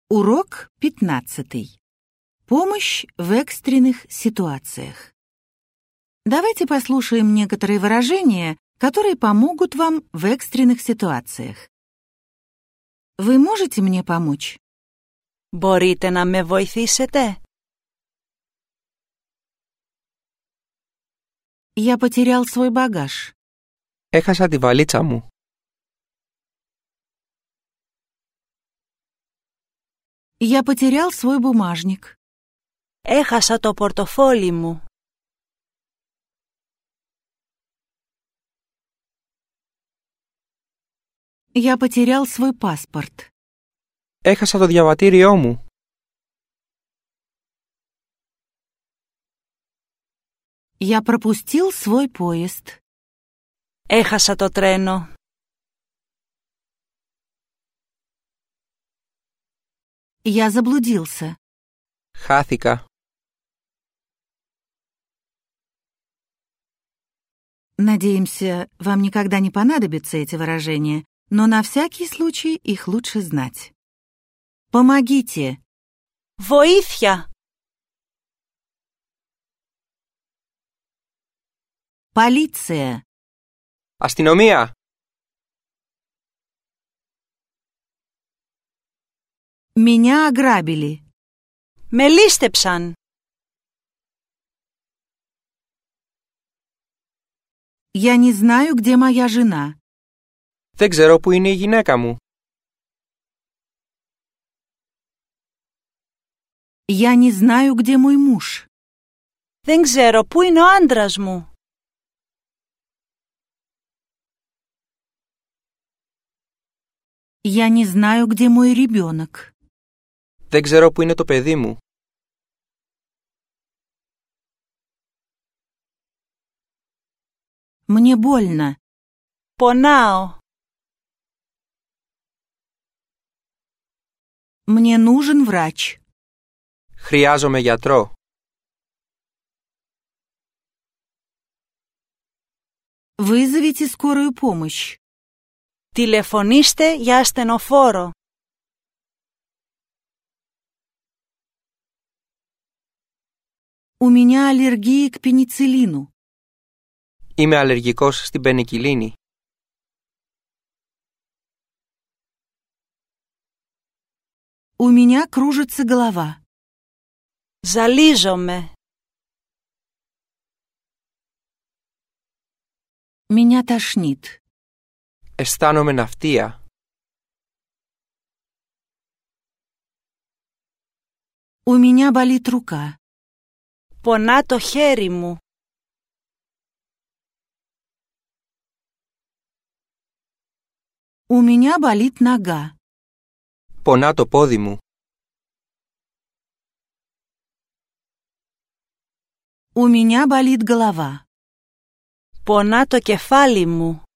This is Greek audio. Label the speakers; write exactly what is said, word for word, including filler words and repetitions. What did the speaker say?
Speaker 1: Урок пятнадцатый. Помощь в экстренных ситуациях. Давайте послушаем некоторые выражения, которые помогут вам в экстренных ситуациях. Вы можете мне помочь?
Speaker 2: Μπορείτε να με βοηθήσετε?
Speaker 1: Я потерял свой багаж.
Speaker 3: Έχασα τη βαλίτσα μου.
Speaker 1: Я потерял свой бумажник.
Speaker 2: Έχασα το πορτοφόλι μου.
Speaker 1: Я потерял свой паспорт.
Speaker 3: Έχασα το διαβατήριό μου.
Speaker 1: Я пропустил свой поезд.
Speaker 2: Έχασα το τρένο.
Speaker 1: Я заблудился.
Speaker 3: Χάθηκα.
Speaker 1: Надеемся, вам никогда не понадобятся эти выражения, но на всякий случай их лучше знать. Помогите.
Speaker 2: Βοήθεια!
Speaker 1: Полиция.
Speaker 3: Αστυνομία!
Speaker 1: Меня ограбили.
Speaker 2: Με λήστεψαν.
Speaker 1: Я не знаю, где моя жена.
Speaker 3: Δεν ξέρω που είναι η γυναίκα μου.
Speaker 1: Я не знаю, где мой муж.
Speaker 2: Δεν ξέρω πού είναι ο άντρας μου.
Speaker 1: Я не знаю, где мой ребенок.
Speaker 3: Δεν ξέρω που είναι το παιδί μου.
Speaker 1: Мне больно.
Speaker 2: Πονάω.
Speaker 1: Мне нужен врач.
Speaker 3: Χρειάζομαι γιατρό.
Speaker 1: Вызовите скорую помощь.
Speaker 2: Τηλεφωνήστε για ασθενοφόρο.
Speaker 1: У меня аллергия к пенициллину.
Speaker 3: Είμαι αλλεργικός στην πενικυλίνη.
Speaker 1: У меня кружится голова.
Speaker 2: Ζαλίζομαι.
Speaker 1: Меня тошнит.
Speaker 3: Αισθάνομαι ναυτία.
Speaker 1: У меня болит рука.
Speaker 2: Πονά το χέρι μου.
Speaker 1: У меня болит нога.
Speaker 3: Πονά το πόδι μου.
Speaker 1: У меня болит голова.
Speaker 2: Πονά το κεφάλι μου.